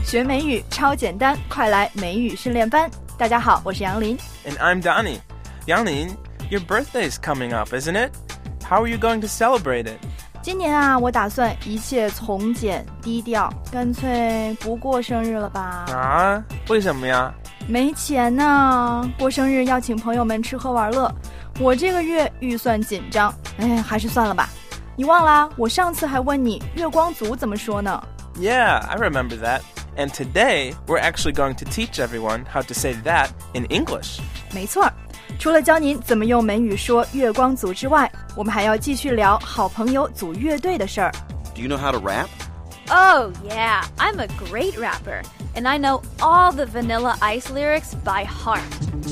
学美语超简单，快来美语训练班。大家好，我是杨林。 And I'm Donnie. Yanglin, your birthday's coming up, isn't it? How are you going to celebrate it? 今年啊，我打算一切从简低调，干脆不过生日了吧。 啊？为什么呀？ 没钱呢，过生日要请朋友们吃喝玩乐，我这个月预算紧张，还是算了吧。你忘啦？我上次还问你月光族怎么说呢？ Yeah, I remember that. And today, we're actually going to teach everyone how to say that in English. 没错，除了教您怎么用美语说月光族之外，我们还要继续聊好朋友组乐队的事儿。 Do you know how to rap? Oh, yeah. I'm a great rapper. And I know all the Vanilla Ice lyrics by heart.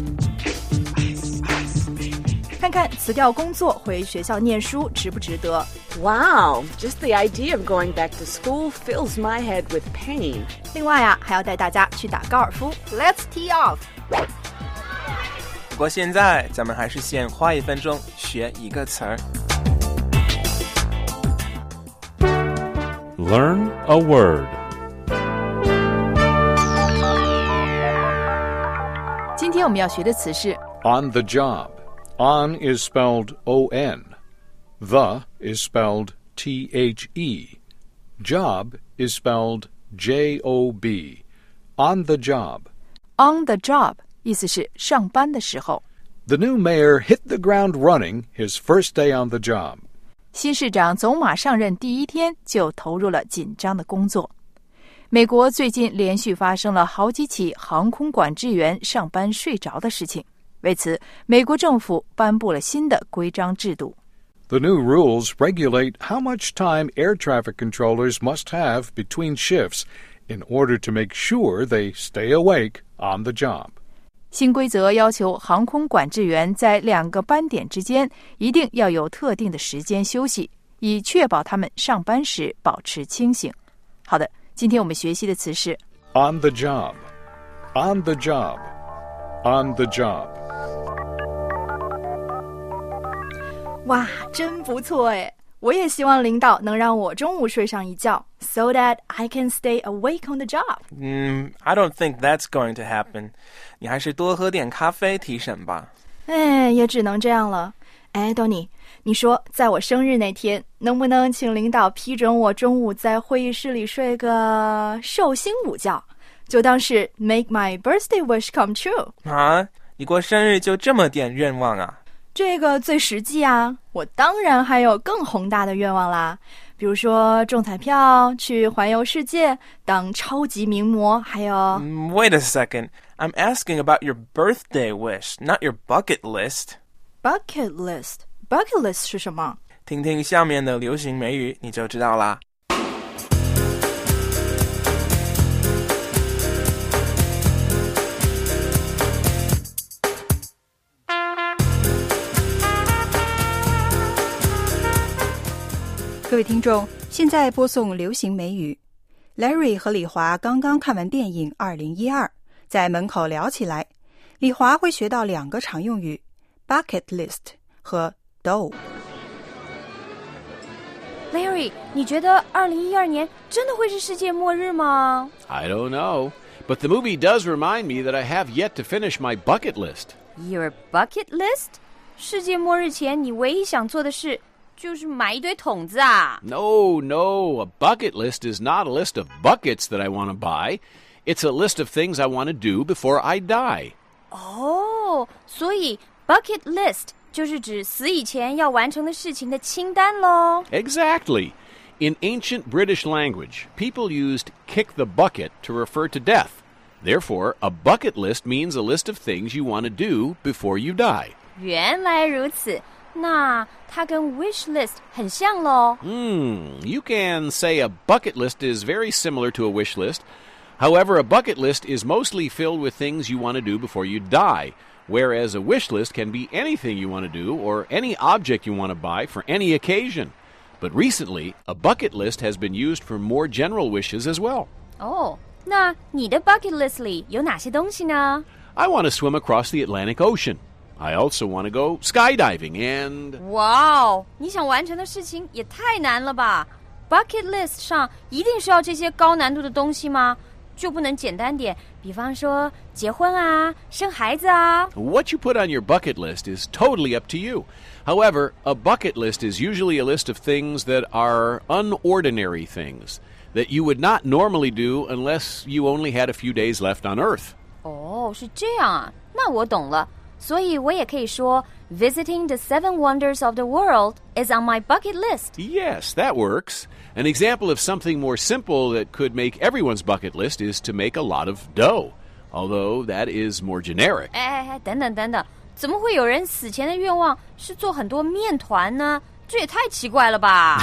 看看辞掉工作回学校念书值不值得？ Wow, just the idea of going back to school fills my head with pain. 另外啊，还要带大家去打高尔夫。Let's tee off！ 不过现在咱们还是先花1分钟学一个词儿。 Learn a word. 今天我们要学的词是 On the job. On is spelled O-N. The is spelled T-H-E. Job is spelled J-O-B. On the job. on the job， 意思是上班的时候。 The new mayor hit the ground running his first day on the job. 新市长走马上任第一天就投入了紧张的工作。美国最近连续发生了好几起航空管制员上班睡着的事情，为此，美国政府颁布了新的规章制度。 The new rules regulate how much time air traffic controllers must have between shifts in order to make sure they stay awake on the job. 新规则要求航空管制员在2个班点之间一定要有特定的时间休息，以确保他们上班时保持清醒。好的，今天我们学习的词是 On the job. On the job. On the job. 哇，真不错诶！我也希望领导能让我中午睡上一觉 so that I can stay awake on the job. I don't think that's going to happen. 你还是多喝点咖啡提神吧。 也只能这样了。Donnie， 你说在我生日那天，能不能请领导批准我中午在会议室里睡个寿星午觉，就当是 make my birthday wish come true。 啊，你过生日就这么点愿望啊？ 这个最实际啊，我当然还有更宏大的愿望啦，比如说中彩票、去环游世界、当超级名模，还有 Wait a second. I'm asking about your birthday wish, not your bucket list. bucket list. Bucket list 是什么？ 听听下面的流行美语，你就知道啦。 各位听众，现在播送流行美语。Larry 和李华刚刚看完电影《2012》，在门口聊起来。李华会学到2个常用语 ：bucket list 和 dough。 Larry， 你觉得2012年真的会是世界末日吗？ I don't know, but the movie does remind me that I have yet to finish my bucket list. Your bucket list？ 世界末日前你唯一想做的事就是买一堆桶子啊。 No, a bucket list is not a list of buckets that I want to buy. It's a list of things I want to do before I die. 所以 bucket list 就是指死以前要完成的事情的清单咯。 Exactly. In ancient British language, people used kick the bucket to refer to death. Therefore, a bucket list means a list of things you want to do before you die. 原来如此，那它跟 wish list 很像咯。 You can say a bucket list is very similar to a wish list. However, a bucket list is mostly filled with things you want to do before you die, whereas a wish list can be anything you want to do or any object you want to buy for any occasion. But recently, a bucket list has been used for more general wishes as well. 那你的 bucket list 里有哪些东西呢？ I want to swim across the Atlantic Ocean. I also want to go skydiving and... 哇，你想完成的事情也太难了吧？ bucket list 上一定是要这些高难度的东西吗？ 就不能简单点，比方说结婚啊，生孩子啊。 What you put on your bucket list is totally up to you. However, a bucket list is usually a list of things that are unordinary things that you would not normally do unless you only had a few days left on Earth. 哦，是这样啊，那我懂了。所以我也可以说 Visiting the 7 wonders of the world is on my bucket list. Yes, that works. An example of something more simple that could make everyone's bucket list is to make a lot of dough, although that is more generic. 哎，等等，怎么会有人死前的愿望是做很多面团呢？这也太奇怪了吧。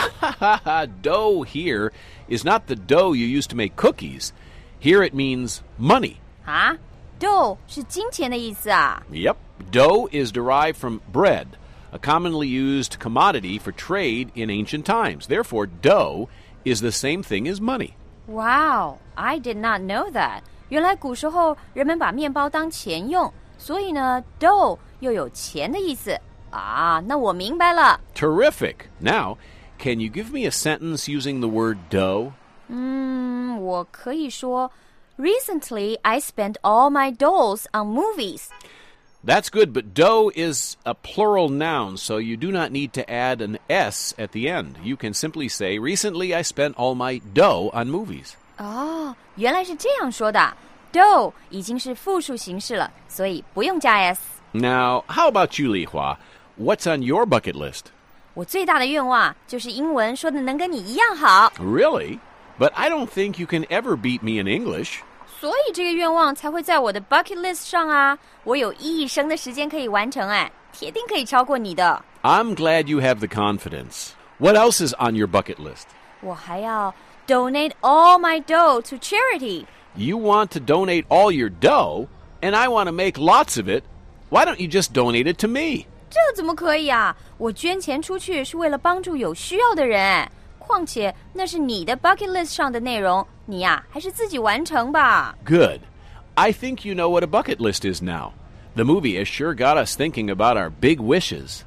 Dough here is not the dough you use to make cookies. Here it means money. 啊 dough 是金钱的意思啊。 Yep. Dough is derived from bread, a commonly used commodity for trade in ancient times. Therefore, dough is the same thing as money. Wow, I did not know that. 原来古时候人们把面包当钱用，所以呢 dough 又有钱的意思啊。那我明白了。 Terrific. Now, can you give me a sentence using the word dough? 我可以说 Recently, I spent all my doughs on movies. That's good, but dough is a plural noun, so you do not need to add an S at the end. You can simply say, Recently I spent all my dough on movies. 哦，原来是这样说的。dough 已经是复数形式了，所以不用加 s。 Now, how about you, Li Hua? What's on your bucket list? 我最大的愿望就是英文说的能跟你一样好。 Really? But I don't think you can ever beat me in English. 所以这个愿望才会在我的 bucket list 上啊。我有一生的时间可以完成，哎，铁定可以超过你的。 I'm glad you have the confidence. What else is on your bucket list? 我还要 donate all my dough to charity. You want to donate all your dough, and I want to make lots of it. Why don't you just donate it to me? 这怎么可以啊？我捐钱出去是为了帮助有需要的人，况且那是你的 bucket list 上的内容，你呀，还是自己完成吧。 Good. I think you know what a bucket list is now. The movie has sure got us thinking about our big wishes.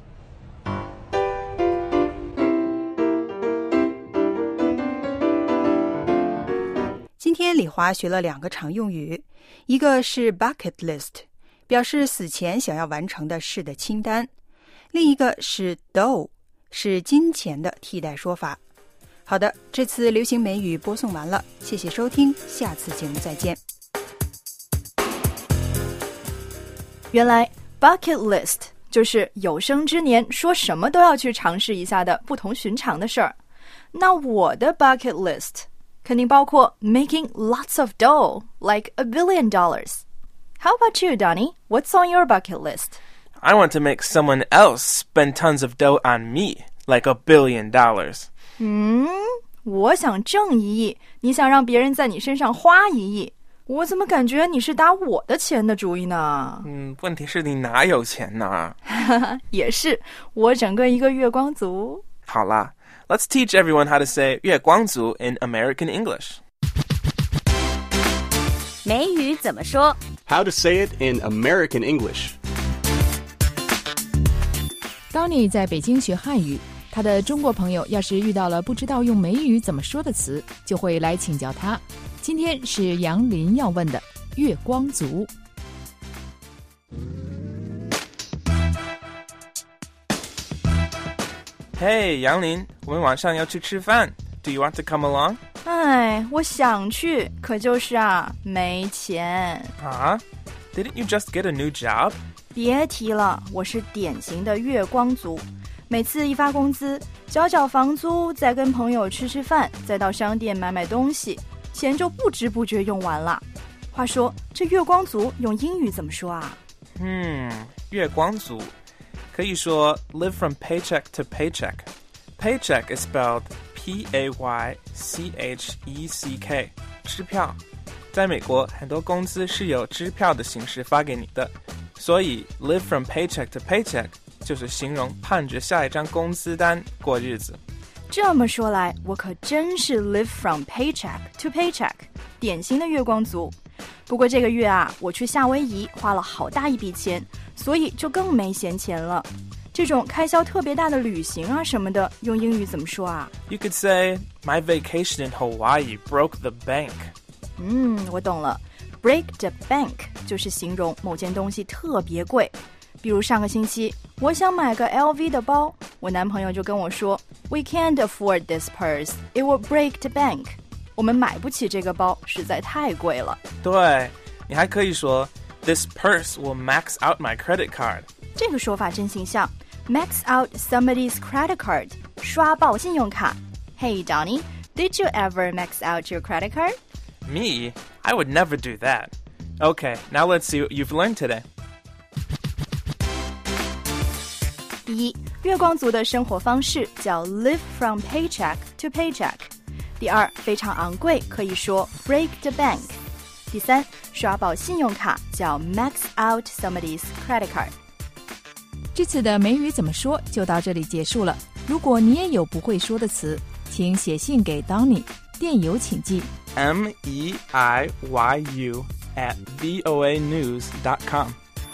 今天李华学了2个常用语，一个是 bucket list， 表示死前想要完成的事的清单；另一个是 dough， 是金钱的替代说法。好的，这次流行美语播送完了，谢谢收听，下次节目再见。 原来 bucket list 就是有生之年说什么都要去尝试一下的不同寻常的事儿。那我的 bucket list 肯定包括 making lots of dough, like $1 billion. How about you, Donnie? What's on your bucket list? I want to make someone else spend tons of dough on me, like $1 billion. 我想挣1亿，你想让别人在你身上花1亿。我怎么感觉你是打我的钱的主意呢？ 问题是你哪有钱呢？ 也是，我整个一个月光族。 好啦，Let's teach everyone how to say 月光族 in American English. 美语怎么说？ How to say it in American English. Donnie 在北京学汉语，他的中国朋友要是遇到了不知道用美语怎么说的词，就会来请教他。今天是杨林要问的月光族。 Hey, 杨林，我们晚上要去吃饭。Do you want to come along? 哎，我想去，可就是啊，没钱。 啊 Didn't you just get a new job? 别提了，我是典型的月光族。每次一发工资，缴房租，再跟朋友吃饭，再到商店买东西，钱就不知不觉用完了。话说，这月光族用英语怎么说啊？ 月光族可以说 live from paycheck to paycheck. Paycheck is spelled P-A-Y-C-H-E-C-K. 支票。在美国，很多工资是有支票的形式发给你的，所以 live from paycheck to paycheck 就是形容盼着下一张工资单过日子。 这么说来，我可真是 live from paycheck to paycheck， 典型的月光族。不过这个月啊，我去夏威夷花了好大一笔钱，所以就更没闲钱了。这种开销特别大的旅行啊什么的，用英语怎么说啊？ You could say, my vacation in Hawaii broke the bank. 我懂了。Break the bank 就是形容某件东西特别贵。比如上个星期，我想买个 LV 的包，我男朋友就跟我说 We can't afford this purse, it will break the bank. 我们买不起这个包，实在太贵了。 对，你还可以说 This purse will max out my credit card. 这个说法真形象。Max out somebody's credit card, 刷爆信用卡。Hey Donnie, did you ever max out your credit card? Me? I would never do that. Okay, now let's see what you've learned today. 第一，月光族的生活方式叫 live from paycheck to paycheck。第二，非常昂贵，可以说 break the bank。第三，刷爆信用卡叫 max out somebody's credit card。 这次的美语怎么说就到这里结束了。如果你也有不会说的词，请写信给 Donnie， 电邮请寄 meiyu@voanews.com.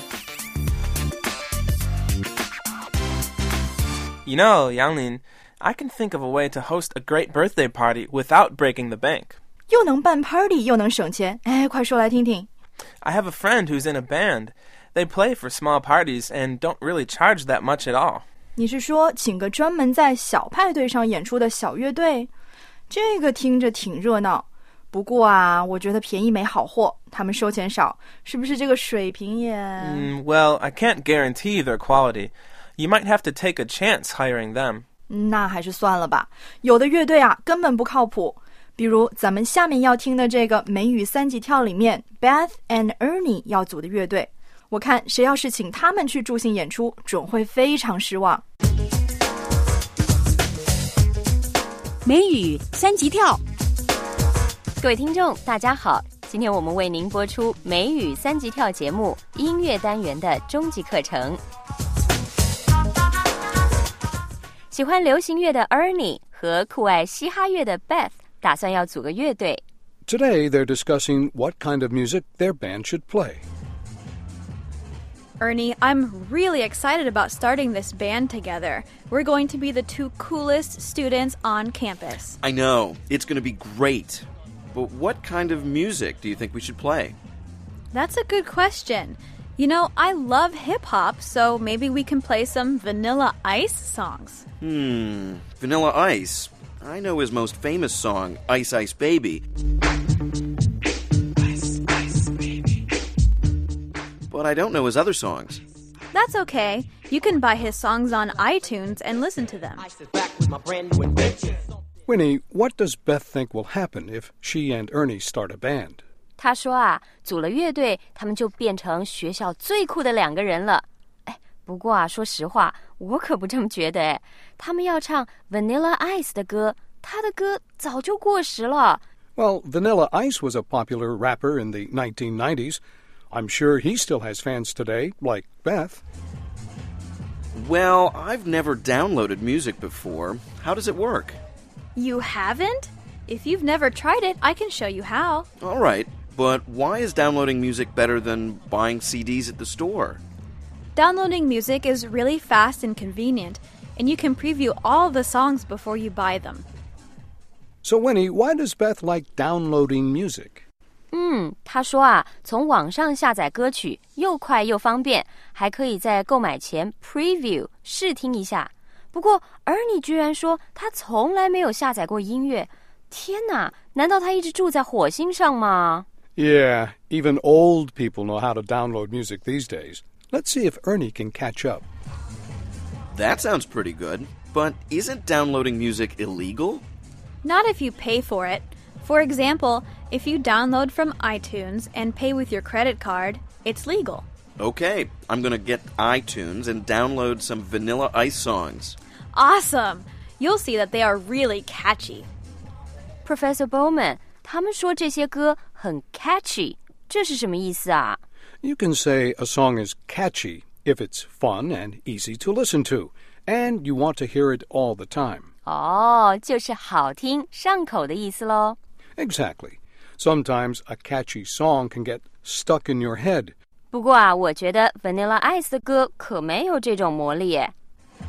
You know, Yanglin, I can think of a way to host a great birthday party without breaking the bank. 又能办 party 又能省钱，快说来听听。 I have a friend who's in a band. They play for small parties and don't really charge that much at all. 你是说请个专门在小派对上演出的小乐队？这个听着挺热闹。不过啊，我觉得便宜没好货，他们收钱少，是不是这个水平也 Well, I can't guarantee their quality. You might have to take a chance hiring them. 那还是算了吧。有的乐队啊，根本不靠谱。比如咱们下面要听的这个美语三级跳里面 Beth and Ernie 要组的乐队，我看谁要是请他们去助兴演出，准会非常失望。 美语三级跳， 各位听众大家好，今天我们为您播出美语三级跳节目音乐单元的终极课程。喜欢流行乐的 Ernie 和酷爱嘻哈乐的 Beth 打算要组个乐队。 Today they're discussing what kind of music their band should play. Ernie, I'm really excited about starting this band together. We're going to be the two coolest students on campus. I know. It's going to be great. But what kind of music do you think we should play? That's a good question. You know, I love hip-hop, so maybe we can play some Vanilla Ice songs. Vanilla Ice. I know his most famous song, Ice Ice Baby. But I don't know his other songs. That's okay. You can buy his songs on iTunes and listen to them. Winnie, what does Beth think will happen if she and Ernie start a band? 他说啊，组了乐队，他们就变成学校最酷的两个人了。不过啊，说实话，我可不这么觉得。他们要唱 Vanilla Ice 的歌，他的歌早就过时了。 Well, Vanilla Ice was a popular rapper in the 1990s. I'm sure he still has fans today, like Beth. Well, I've never downloaded music before. How does it work? You haven't? If you've never tried it, I can show you how. All right, but why is downloading music better than buying CDs at the store? Downloading music is really fast and convenient, and you can preview all the songs before you buy them. So, Winnie, why does Beth like downloading music? 他说啊，从网上下载歌曲又快又方便，还可以在购买前 preview 试听一下。不过Ernie居然说他从来没有下载过音乐。天哪，难道他一直住在火星上吗？ Yeah, even old people know how to download music these days. Let's see if Ernie can catch up. That sounds pretty good. But isn't downloading music illegal? Not if you pay for it. For example, if you download from iTunes and pay with your credit card, it's legal. Okay, I'm going to get iTunes and download some Vanilla Ice songs. Awesome! You'll see that they are really catchy. Professor Bowman, 他们说这些歌很 catchy， 这是什么意思啊？ You can say a song is catchy if it's fun and easy to listen to, and you want to hear it all the time. 就是好听上口的意思咯。 Exactly. Sometimes a catchy song can get stuck in your head. 不过啊，我觉得 Vanilla Ice 的歌可没有这种魔力耶。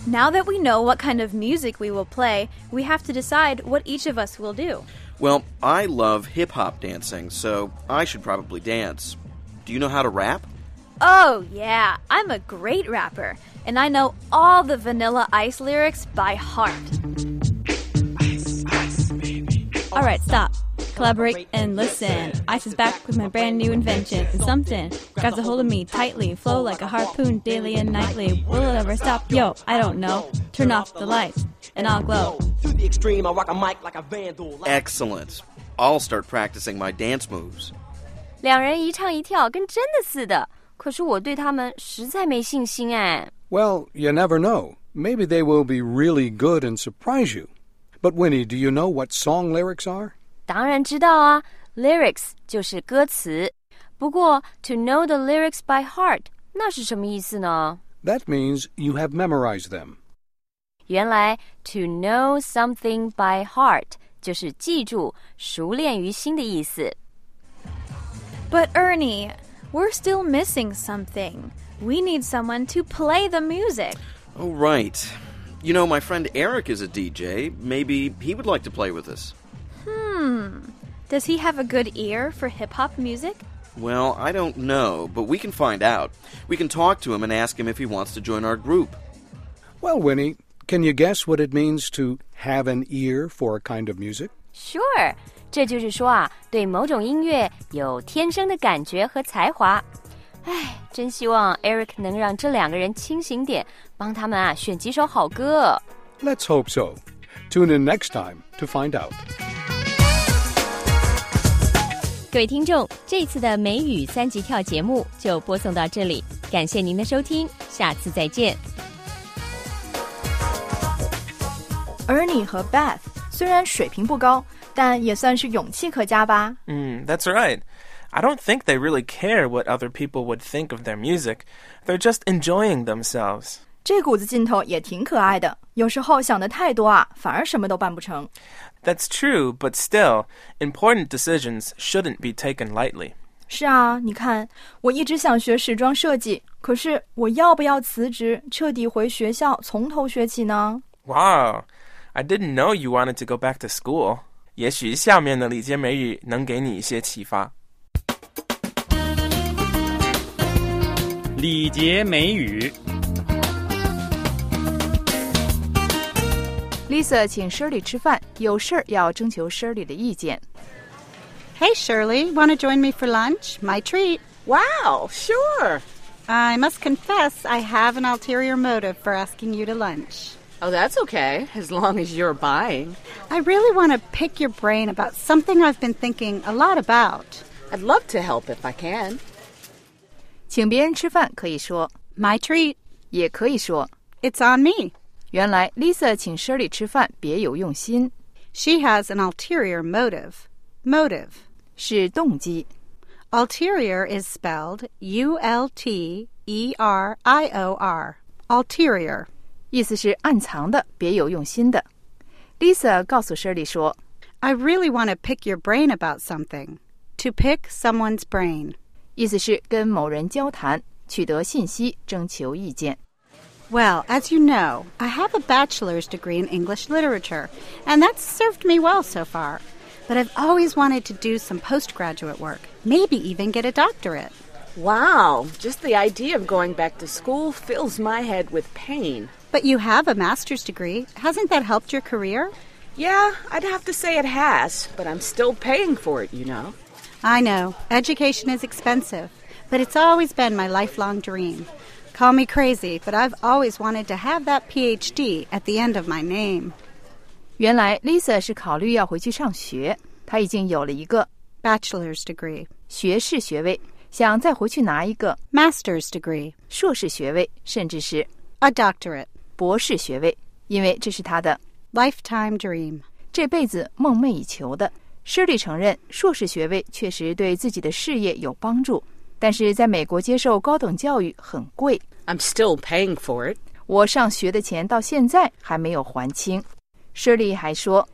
Now that we know what kind of music we will play, we have to decide what each of us will do. Well, I love hip-hop dancing, so I should probably dance. Do you know how to rap? Oh, yeah. I'm a great rapper, and I know all the Vanilla Ice lyrics by heart. All right, stop. Collaborate and listen. Ice is back with my brand new invention. It's something grabs a hold of me tightly, flow like a harpoon daily and nightly. Will it ever stop? Yo, I don't know. Turn off the lights and I'll glow. To the extreme, I rock a mic like a vandal. Excellent. I'll start practicing my dance moves. 两人一唱一跳，跟真的似的。可是我对他们实在没信心哎。 Well, you never know. Maybe they will be really good and surprise you. But Winnie, do you know what song lyrics are? 当然知道啊 ，lyrics 就是歌词。不过 to know the lyrics by heart 那是什么意思呢？ That means you have memorized them. 原来 to know something by heart 就是记住、熟练于心的意思。 But Ernie, we're still missing something. We need someone to play the music. Oh, right. You know, my friend Eric is a DJ. Maybe he would like to play with us. Does he have a good ear for hip-hop music? Well, I don't know, but we can find out. We can talk to him and ask him if he wants to join our group. Well, Winnie, can you guess what it means to have an ear for a kind of music? Sure. 这就是说啊，对某种音乐有天生的感觉和才华。唉，真希望 Eric 能让这两个人清醒点，帮他们啊选几首好歌。 Let's hope so. Tune in next time to find out. 各位听众，这次的美语三级跳节目就播送到这里，感谢您的收听，下次再见。 Ernie 和 Beth 虽然水平不高，但也算是勇气可嘉吧。 That's right. I don't think they really care what other people would think of their music. They're just enjoying themselves. 这股子劲头也挺可爱的，有时候想得太多啊，反而什么都办不成。 That's true, but still, important decisions shouldn't be taken lightly. 是啊，你看，我一直想学时装设计，可是我要不要辞职，彻底回学校从头学起呢？ Wow, I didn't know you wanted to go back to school. 也许下面的礼节美语能给你一些启发。 礼节美语。 Lisa 请 Shirley 吃饭，有事儿要征求 Shirley 的意见。 Hey, Shirley, want to join me for lunch? My treat. Wow, sure. I must confess I have an ulterior motive for asking you to lunch. Oh, that's okay, as long as you're buying. I really want to pick your brain about something I've been thinking a lot about. I'd love to help if I can. 请别人吃饭可以说 My treat. 也可以说 It's on me. 原来 Lisa 请 Shirley 吃饭别有用心。 She has an ulterior motive. Motive. 是动机。 Ulterior is spelled U-L-T-E-R-I-O-R. Ulterior. 意思是暗藏的，别有用心的。Lisa 告诉 Shirley 说 I really want to pick your brain about something. To pick someone's brain. 意思是跟某人交谈，取得信息，征求意见。 Well, as you know, I have a bachelor's degree in English literature, and that's served me well so far. But I've always wanted to do some postgraduate work, maybe even get a doctorate. Wow, just the idea of going back to school fills my head with pain. But you have a master's degree. Hasn't that helped your career? Yeah, I'd have to say it has, but I'm still paying for it, you know. I know. Education is expensive, but it's always been my lifelong dream. Call me crazy, but I've always wanted to have that PhD at the end of my name. 原来 Lisa 是考虑要回去上学，她已经有了一个 bachelor's degree 学士学位，想再回去拿一个 master's degree 硕士学位，甚至是 a doctorate 博士学位，因为这是她的 lifetime dream 这辈子梦寐以求的。Shirley 承认硕士学位确实对自己的事业有帮助，但是在美国接受高等教育很贵。 I'm still paying for it. 我上学的钱到现在还没有还清。Shirley 还说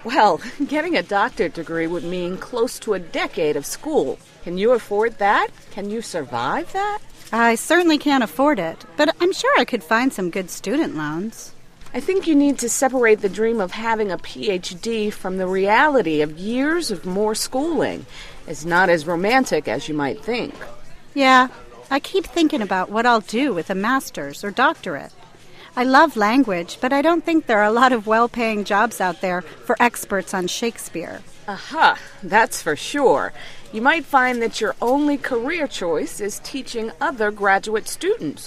Well, getting a doctorate degree would mean close to a decade of school. Can you afford that? Can you survive that? I certainly can't afford it, but I'm sure I could find some good student loans. I think you need to separate the dream of having a PhD from the reality of years of more schooling. It's not as romantic as you might think. Yeah, I keep thinking about what I'll do with a master's or doctorate. I love language, but I don't think there are a lot of well-paying jobs out there for experts on Shakespeare. Aha, that's for sure. You might find that your only career choice is teaching other graduate students.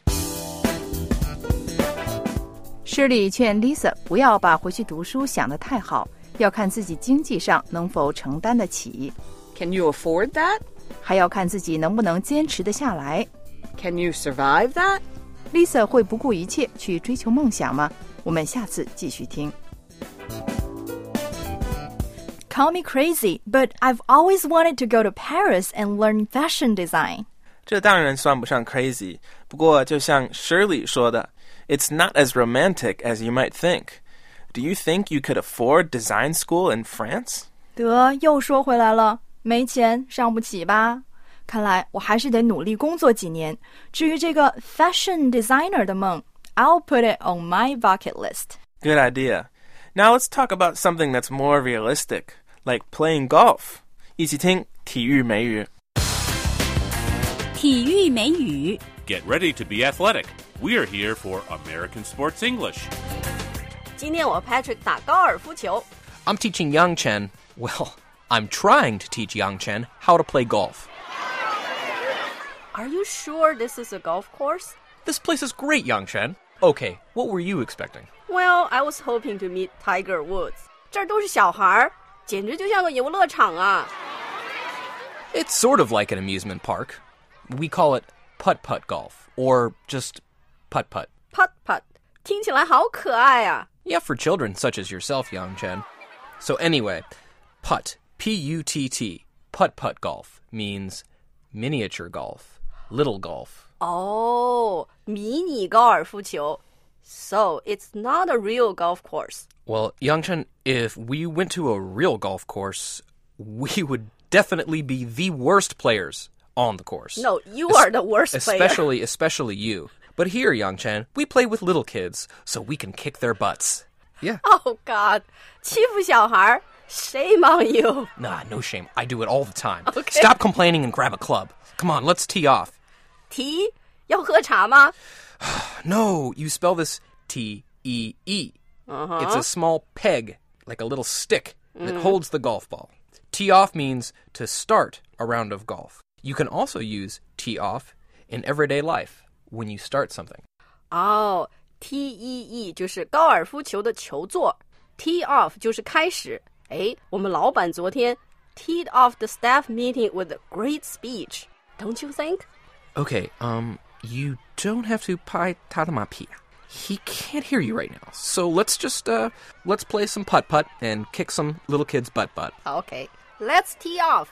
施里劝 Lisa 不要把回去读书想得太好，要看自己经济上能否承担得起。 Can you afford that? 还要看自己能不能坚持得下来。 Can you survive that? Lisa 会不顾一切去追求梦想吗？我们下次继续听。 Call me crazy, but I've always wanted to go to Paris and learn fashion design. 这当然算不上 crazy， 不过就像 Shirley 说的 It's not as romantic as you might think. Do you think you could afford design school in France? 得，又说回来了，没钱上不起吧？看来我还是得努力工作几年。至于这个 fashion designer 的梦 I'll put it on my bucket list. Good idea. Now let's talk about something that's more realistic, like playing golf. 一起听体育美语。 体育美语 Get ready to be athletic. We're here for American Sports English. 今天我 Patrick 打高尔夫球。 I'm teaching Yang Chen. Well, I'm trying to teach Yang Chen how to play golf. Are you sure this is a golf course? This place is great, Yang Chen. Okay, what were you expecting? Well, I was hoping to meet Tiger Woods. 这儿都是小孩，简直就像个游乐场啊。 It's sort of like an amusement park. We call it putt-putt golf, or just putt-putt. Putt-putt 听起来好可爱啊。 Yeah, for children such as yourself, Yang Chen. So anyway, putt, P-U-T-T, putt-putt golf means miniature golf, little golf. Oh, 迷你高尔夫球。 So, it's not a real golf course. Well, Yang Chen, if we went to a real golf course, we would definitely be the worst players on the course. No, you are the worst player. Especially you. But here, Yang Chen, we play with little kids, so we can kick their butts. Yeah. Oh, God. 欺负小孩 Shame on you. Nah, no shame. I do it all the time. Okay. Stop complaining and grab a club. Come on, let's tee off. Tee? 要喝茶吗? No, you spell this T-E-E. It's a small peg, like a little stick, that holds the golf ball. Tee off means to start a round of golf. You can also use tee off in everyday life when you start something. Oh, T-E-E 就是高尔夫球的球座 Tee off 就是开始诶，我们老板昨天 teed off the staff meeting with a great speech. Don't you think? Okay, you don't have to 拍他的马屁. He can't hear you right now. So let's just, let's play some putt-putt and kick some little kids' butt-butt. Okay, let's tee off.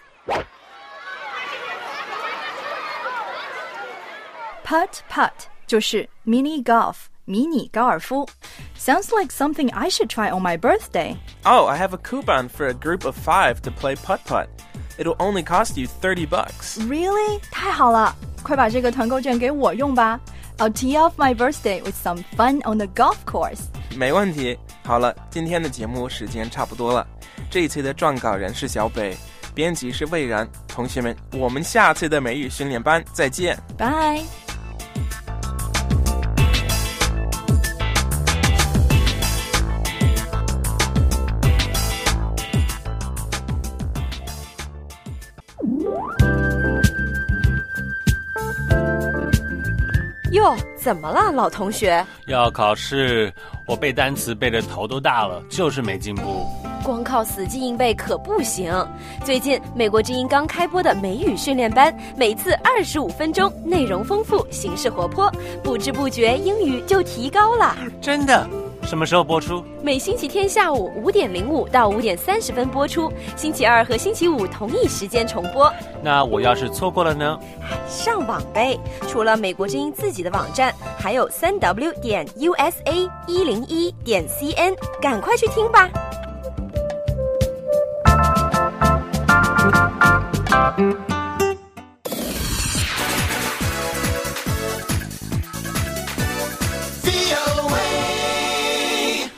Putt-putt 就是 mini golf, 迷你高尔夫. Sounds like something I should try on my birthday. Oh, I have a coupon for a group of 5 to play putt-putt. It'll only cost you $30. Really? 太好了，快把这个团购券给我用吧。I'll tee off my birthday with some fun on the golf course. 没问题。好了，今天的节目时间差不多了。这一期的撰稿人是小北，编辑是魏然。同学们，我们下次的美语训练班再见。 Bye. 哟，怎么了，老同学？ 要考试，我背单词背得头都大了，就是没进步。 光靠死记硬背可不行。最近美国之音刚开播的美语训练班，每次25分钟，内容丰富，形式活泼，不知不觉英语就提高了。 真的？什么时候播出？ 每星期天下午5点05到5点30分播出，星期二和星期五同一时间重播。 那我要是错过了呢？ 上网呗，除了美国之音自己的网站，还有3w.usa101.cn，赶快去听吧。 拜。